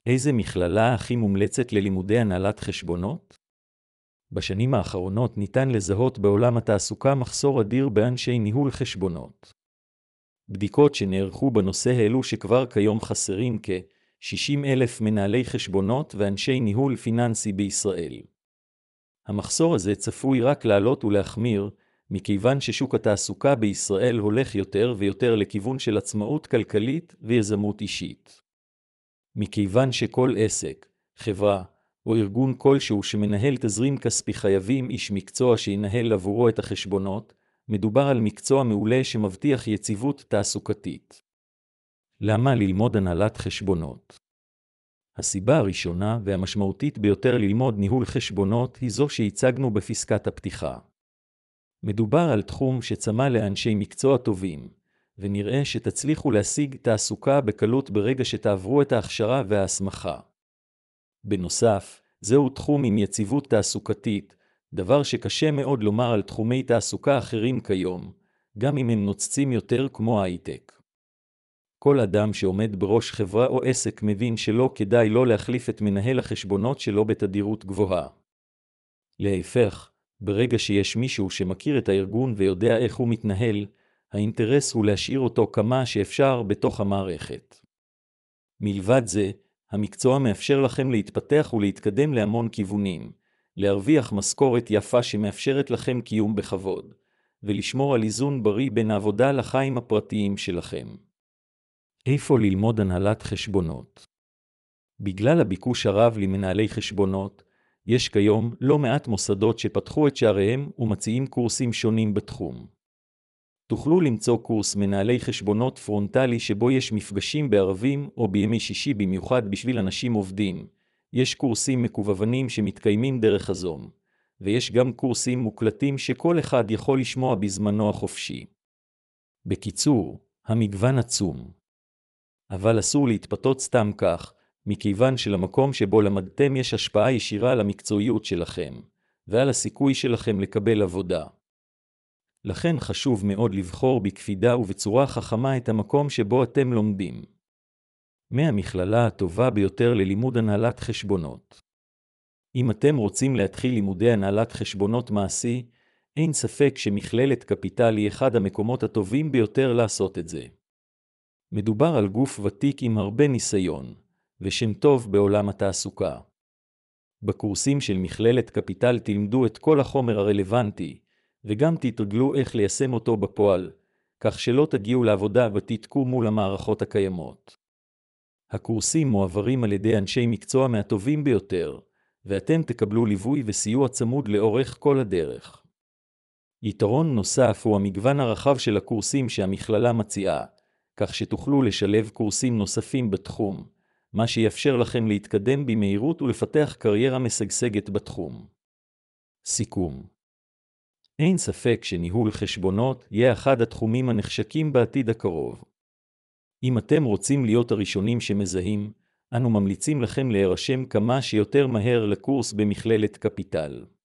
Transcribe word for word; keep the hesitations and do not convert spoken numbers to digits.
איזה מכללה הכי מומלצת ללימודי הנהלת חשבונות? בשנים האחרונות ניתן לזהות בעולם התעסוקה מחסור אדיר באנשי ניהול חשבונות. בדיקות שנערכו בנושא העלו שכבר כיום חסרים כ-שישים אלף מנהלי חשבונות ואנשי ניהול פיננסי בישראל. המחסור הזה צפוי רק לעלות ולהחמיר, מכיוון ששוק התעסוקה בישראל הולך יותר ויותר לכיוון של עצמאות כלכלית ויזמות אישית. מכיוון שכל עסק, חברה או ארגון כלשהו שמנהל תזרים כספי חייבים איש מקצוע שינהל עבורו את החשבונות, מדובר על מקצוע מעולה שמבטיח יציבות תעסוקתית. למה ללמוד הנהלת חשבונות? הסיבה הראשונה והמשמעותית ביותר ללמוד ניהול חשבונות היא זו שהצגנו בפסקת הפתיחה. מדובר על תחום שצמא לאנשי מקצוע טובים, ונראה שתצליחו להשיג תעסוקה בקלות ברגע שתעברו את ההכשרה וההסמכה. בנוסף, זהו תחום עם יציבות תעסוקתית, דבר שקשה מאוד לומר על תחומי תעסוקה אחרים כיום, גם אם הם נוצצים יותר כמו ההייטק. כל אדם שעומד בראש חברה או עסק מבין שלא כדאי לא להחליף את מנהל החשבונות שלו בתדירות גבוהה. להפך, ברגע שיש מישהו שמכיר את הארגון ויודע איך הוא מתנהל, האינטרס הוא להשאיר אותו כמה שאפשר בתוך המערכת. מלבד זה, המקצוע מאפשר לכם להתפתח ולהתקדם להמון כיוונים, להרוויח משכורת יפה שמאפשרת לכם קיום בכבוד, ולשמור על איזון בריא בין העבודה לחיים הפרטיים שלכם. איפה ללמוד הנהלת חשבונות? בגלל הביקוש הרב למנהלי חשבונות, יש כיום לא מעט מוסדות שפתחו את שעריהם ומציעים קורסים שונים בתחום. תוכלו למצוא קורס מנהלי חשבונות פרונטלי שבו יש מפגשים בערבים או בימי שישי במיוחד בשביל אנשים עובדים. יש קורסים מקוונים שמתקיימים דרך הזום, ויש גם קורסים מוקלטים שכל אחד יכול לשמוע בזמנו החופשי. בקיצור, המגוון עצום. אבל אסור להתפתות סתם כך, מכיוון שלמקום שבו למדתם יש השפעה ישירה על המקצועיות שלכם, ועל הסיכוי שלכם לקבל עבודה. לכן חשוב מאוד לבחור בקפידה ובצורה חכמה את המקום שבו אתם לומדים. מהמכללה הטובה ביותר ללימוד הנהלת חשבונות. אם אתם רוצים להתחיל לימודי הנהלת חשבונות מעשי, אין ספק שמכללת קפיטל היא אחד המקומות הטובים ביותר לעשות את זה. מדובר על גוף ותיק עם הרבה ניסיון, ושם טוב בעולם התעסוקה. בקורסים של מכללת קפיטל תלמדו את כל החומר הרלוונטי, וגם תתרגלו איך ליישם אותו בפועל, כך שלא תגיעו לעבודה ותתקו מול המערכות הקיימות. הקורסים מועברים על ידי אנשי מקצוע מהטובים ביותר, ואתם תקבלו ליווי וסיוע צמוד לאורך כל הדרך. יתרון נוסף הוא המגוון הרחב של הקורסים שהמכללה מציעה, כך שתוכלו לשלב קורסים נוספים בתחום, מה שיאפשר לכם להתקדם במהירות ולפתח קריירה משגשגת בתחום. סיכום. אין ספק שניהול חשבונות יהיה אחד התחומים הנחשקים בעתיד הקרוב. אם אתם רוצים להיות הראשונים שמזהים, אנו ממליצים לכם להירשם כמה שיותר מהר לקורס במכללת קפיטל.